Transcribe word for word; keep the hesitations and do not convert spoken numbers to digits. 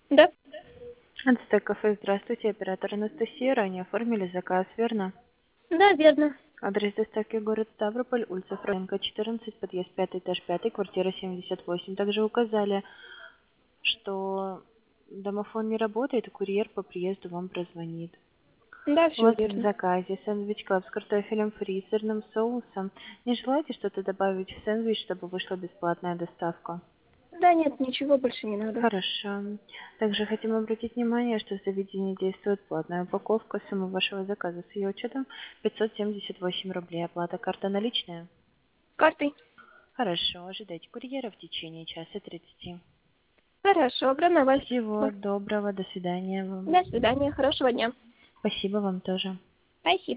Да, Ацтек кафе, здравствуйте, оператор Анастасия, ранее оформили заказ, верно? да, верно. Адрес доставки город Ставрополь, улица Фрэнка, четырнадцать, подъезд пятый, этаж пятый, квартира семьдесят восемь. Также указали, что домофон не работает, и курьер по приезду вам прозвонит. Да, У все вас в верно. заказе сэндвич клаб с картофелем фри, сырным соусом. Не желаете что-то добавить в сэндвич, чтобы вышла бесплатная доставка? Да нет, ничего больше не надо. Хорошо. Также хотим обратить внимание, что в заведении действует платная упаковка. Сумма вашего заказа с ее учетом пятьсот семьдесят восемь рублей. Оплата карта наличная? Картой. Хорошо. Ожидайте курьера в течение часа тридцати. Хорошо, огромное вам Всего спасибо. доброго. До свидания вам. До свидания, хорошего дня. Спасибо вам тоже. Спасибо.